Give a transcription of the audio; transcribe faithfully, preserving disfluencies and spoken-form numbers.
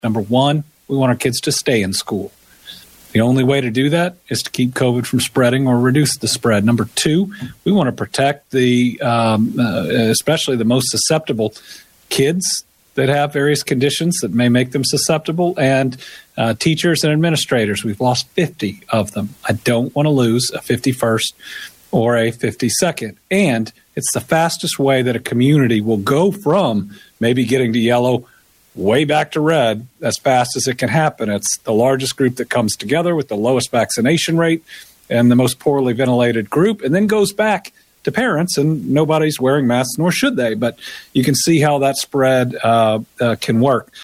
Number one, we want our kids to stay in school. The only way to do that is to keep COVID from spreading or reduce the spread. Number two, we want to protect the, um, uh, especially the most susceptible kids that have various conditions that may make them susceptible, and uh, teachers and administrators. We've lost fifty of them. I don't want to lose a fifty-first or a fifty-second. And it's the fastest way that a community will go from maybe getting to yellow way back to red as fast as it can happen. It's the largest group that comes together with the lowest vaccination rate and the most poorly ventilated group, and then goes back to parents, and nobody's wearing masks, nor should they. But you can see how that spread uh, uh, can work.